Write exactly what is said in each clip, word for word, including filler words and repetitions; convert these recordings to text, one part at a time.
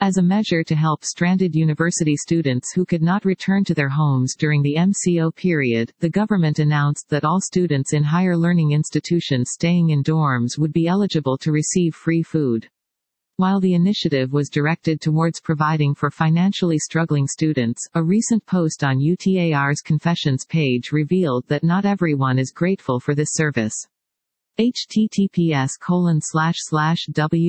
As a measure to help stranded university students who could not return to their homes during the M C O period, the government announced that all students in higher learning institutions staying in dorms would be eligible to receive free food. While the initiative was directed towards providing for financially struggling students, a recent post on U T A R's Confessions page revealed that not everyone is grateful for this service. https colon slash slash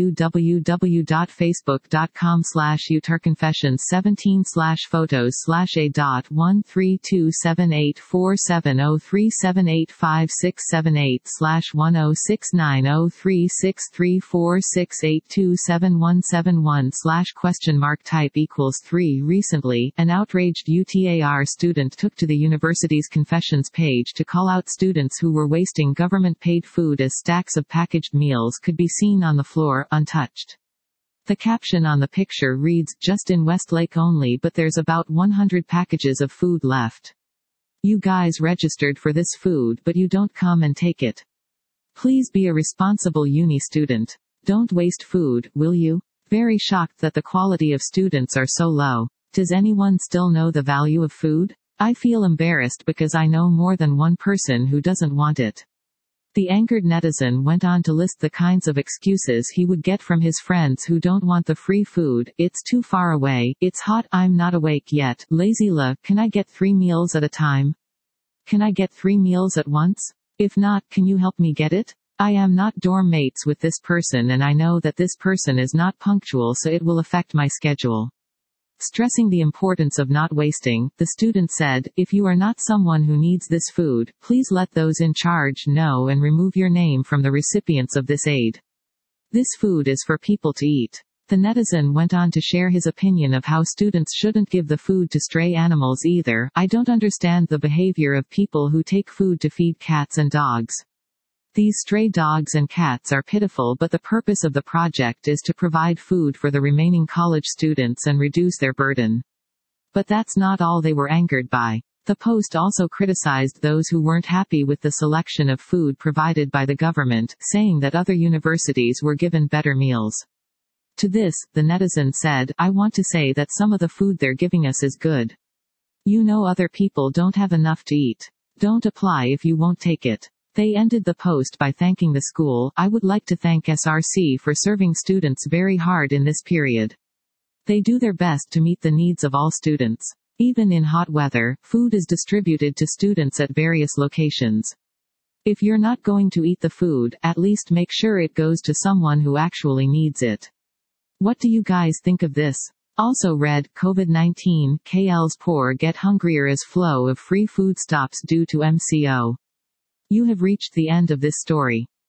www.facebook.com slash utarconfessions17 slash photos slash a dot one three two seven eight four seven zero three seven eight five six seven eight slash one zero six nine zero three six three four six eight two seven one seven one slash question mark type equals three. Recently, an outraged U T A R student took to the university's Confessions page to call out students who were wasting government-paid food as stacks of packaged meals could be seen on the floor, untouched. The caption on the picture reads, "Just in Westlake only, but there's about one hundred packages of food left. You guys registered for this food but you don't come and take it. Please be a responsible uni student. Don't waste food, will you? Very shocked that the quality of students are so low. Does anyone still know the value of food? I feel embarrassed because I know more than one person who doesn't want it." The angered netizen went on to list the kinds of excuses he would get from his friends who don't want the free food. "It's too far away, it's hot, I'm not awake yet, lazy la, can I get three meals at a time? Can I get three meals at once? If not, can you help me get it? I am not dorm mates with this person and I know that this person is not punctual, so it will affect my schedule." Stressing the importance of not wasting, the student said, "If you are not someone who needs this food, please let those in charge know and remove your name from the recipients of this aid. This food is for people to eat." The netizen went on to share his opinion of how students shouldn't give the food to stray animals either. "I don't understand the behavior of people who take food to feed cats and dogs. These stray dogs and cats are pitiful, but the purpose of the project is to provide food for the remaining college students and reduce their burden." But that's not all they were angered by. The post also criticized those who weren't happy with the selection of food provided by the government, saying that other universities were given better meals. To this, the netizen said, "I want to say that some of the food they're giving us is good. You know other people don't have enough to eat. Don't apply if you won't take it." They ended the post by thanking the school. "I would like to thank S R C for serving students very hard in this period. They do their best to meet the needs of all students. Even in hot weather, food is distributed to students at various locations. If you're not going to eat the food, at least make sure it goes to someone who actually needs it. What do you guys think of this?" Also read, COVID nineteen, K L's poor get hungrier as flow of free food stops due to M C O. You have reached the end of this story.